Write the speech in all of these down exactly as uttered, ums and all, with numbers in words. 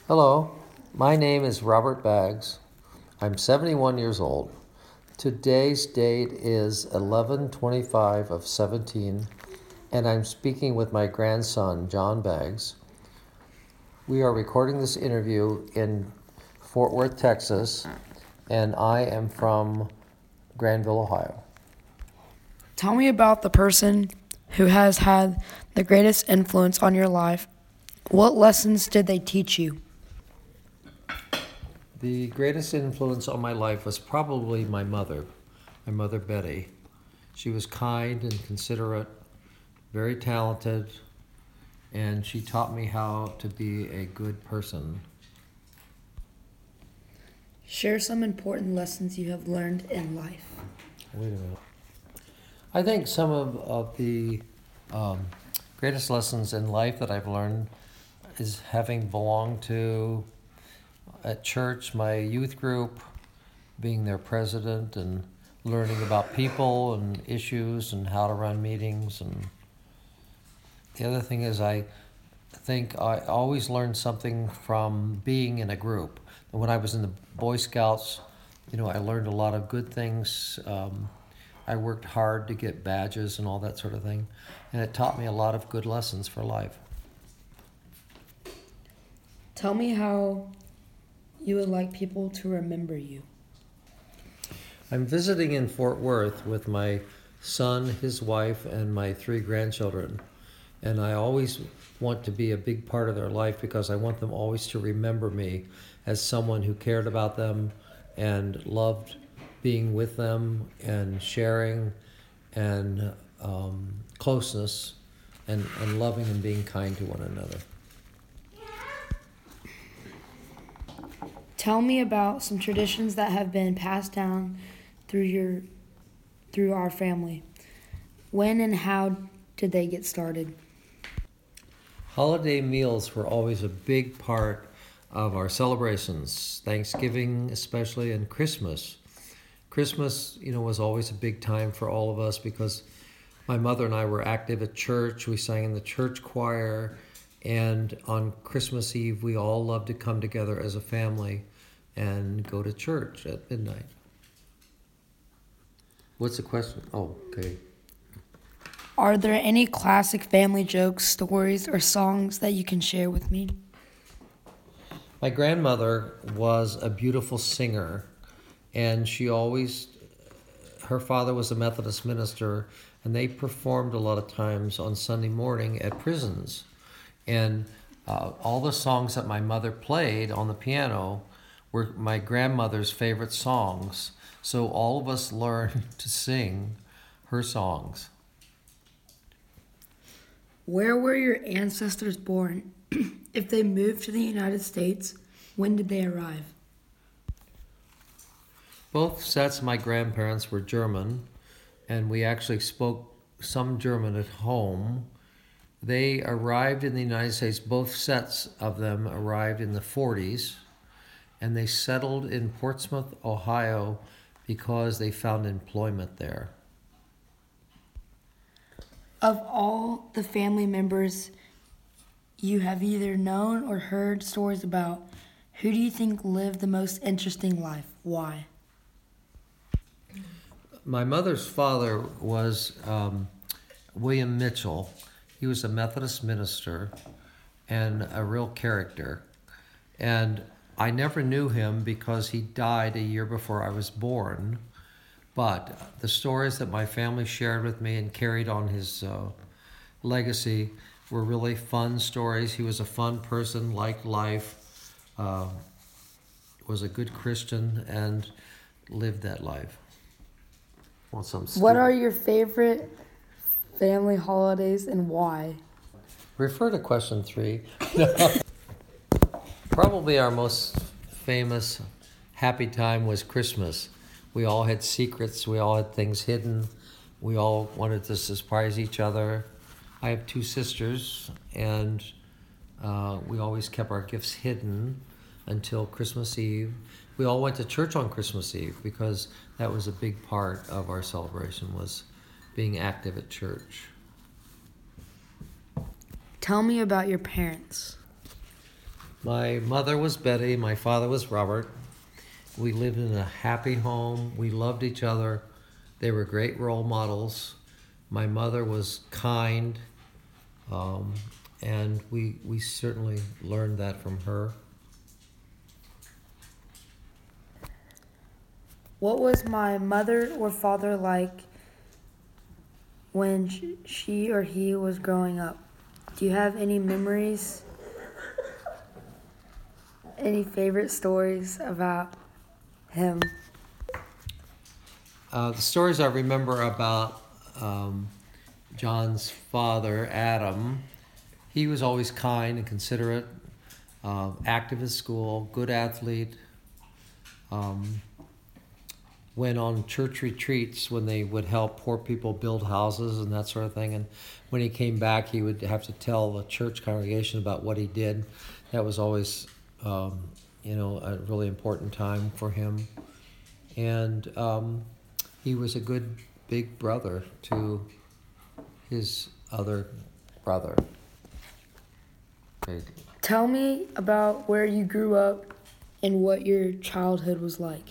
Hello, my name is Robert Baggs. I'm seventy-one years old. Today's date is eleven twenty-five of seventeen, and I'm speaking with my grandson, John Baggs. We are recording this interview in Fort Worth, Texas, and I am from Granville, Ohio. Tell me about the person who has had the greatest influence on your life. What lessons did they teach you? The greatest influence on my life was probably my mother, my mother Betty. She was kind and considerate, very talented, and she taught me how to be a good person. Share some important lessons you have learned in life. Wait a minute. I think some of, of the um, greatest lessons in life that I've learned is having belonged to, at church, my youth group, being their president and learning about people and issues and how to run meetings. And the other thing is I think I always learned something from being in a group. When I was in the Boy Scouts, you know, I learned a lot of good things. Um, I worked hard to get badges and all that sort of thing. And it taught me a lot of good lessons for life. Tell me how you would like people to remember you. I'm visiting in Fort Worth with my son, his wife, and my three grandchildren. And I always want to be a big part of their life because I want them always to remember me as someone who cared about them and loved being with them and sharing and um, closeness and, and loving and being kind to one another. Tell me about some traditions that have been passed down through your through our family. When and how did they get started? Holiday meals were always a big part of our celebrations, Thanksgiving especially, and Christmas. Christmas, you know, was always a big time for all of us because my mother and I were active at church. We sang in the church choir, and on Christmas Eve, we all loved to come together as a family and go to church at midnight. What's the question? Oh, okay. Are there any classic family jokes, stories, or songs that you can share with me? My grandmother was a beautiful singer, and she always, her father was a Methodist minister, and they performed a lot of times on Sunday morning at prisons. And uh, all the songs that my mother played on the piano were my grandmother's favorite songs. So all of us learned to sing her songs. Where were your ancestors born? If they moved to the United States, when did they arrive? Both sets of my grandparents were German, and we actually spoke some German at home. They arrived in the United States, both sets of them arrived in the forties, and they settled in Portsmouth, Ohio, because they found employment there. Of all the family members you have either known or heard stories about, who do you think lived the most interesting life? Why? My mother's father was um, William Mitchell. He was a Methodist minister and a real character. And I never knew him because he died a year before I was born. But the stories that my family shared with me and carried on his uh, legacy were really fun stories. He was a fun person, liked life, uh, was a good Christian, and lived that life. Want some What are your favorite family holidays and why? Refer to question three. Probably our most famous happy time was Christmas. We all had secrets. We all had things hidden. We all wanted to surprise each other. I have two sisters, and uh, we always kept our gifts hidden until Christmas Eve. We all went to church on Christmas Eve because that was a big part of our celebration, was being active at church. Tell me about your parents. My mother was Betty, my father was Robert. We lived in a happy home. We loved each other. They were great role models. My mother was kind, um, and we, we certainly learned that from her. What was my mother or father like when sh- she or he was growing up? Do you have any memories? Any favorite stories about him? Uh, the stories I remember about um, John's father, Adam, he was always kind and considerate, uh, active at school, good athlete. Um, went on church retreats when they would help poor people build houses and that sort of thing. And when he came back, he would have to tell the church congregation about what he did. That was always, um, you know, a really important time for him. And um, he was a good big brother to his other brother. Okay. Tell me about where you grew up and what your childhood was like.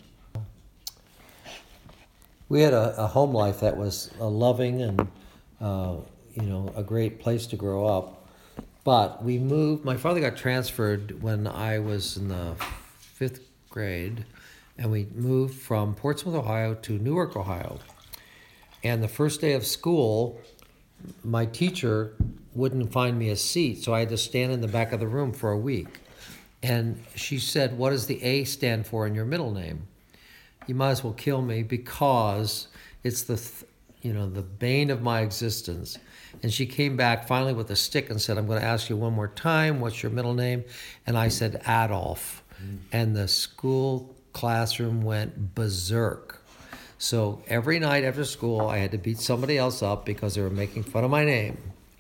We had a, a home life that was uh, loving and, uh, you know, a great place to grow up. But we moved, my father got transferred when I was in the fifth grade, and we moved from Portsmouth, Ohio to Newark, Ohio. And the first day of school, my teacher wouldn't find me a seat, so I had to stand in the back of the room for a week. And she said, "What does the A stand for in your middle name?" You might as well kill me because it's the, th- you know, the bane of my existence. And she came back finally with a stick and said, "I'm going to ask you one more time, what's your middle name?" And I said, "Adolf." Mm. And the school classroom went berserk. So every night after school, I had to beat somebody else up because they were making fun of my name.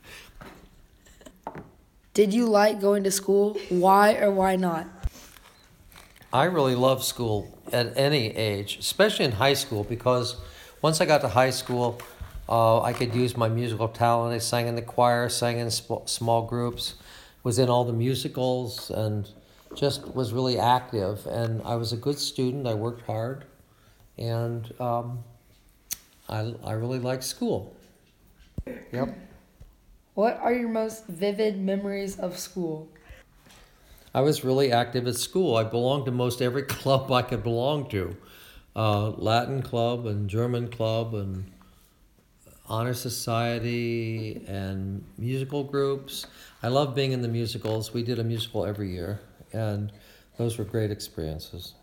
Did you like going to school? Why or why not? I really loved school at any age, especially in high school, because once I got to high school, uh, I could use my musical talent. I sang in the choir, sang in sp- small groups, was in all the musicals, and just was really active. And I was a good student. I worked hard, and um, I, I really liked school. Yep. What are your most vivid memories of school? I was really active at school. I belonged to most every club I could belong to. Uh, Latin club and German club and honor society and musical groups. I love being in the musicals. We did a musical every year, and those were great experiences.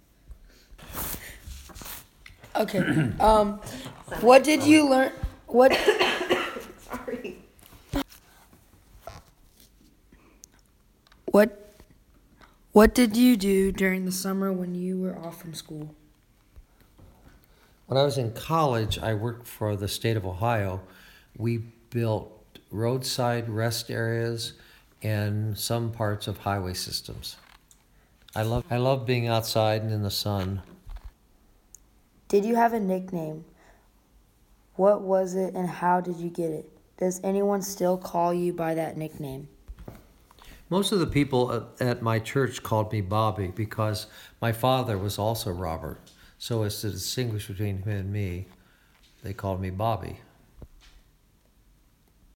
Okay. Um, what did you learn? What? Sorry. What? What did you do during the summer when you were off from school? When I was in college, I worked for the state of Ohio. We built roadside rest areas and some parts of highway systems. I love I love being outside and in the sun. Did you have a nickname? What was it and how did you get it? Does anyone still call you by that nickname? Most of the people at, at my church called me Bobby because my father was also Robert. So as to distinguish between him and me, they called me Bobby.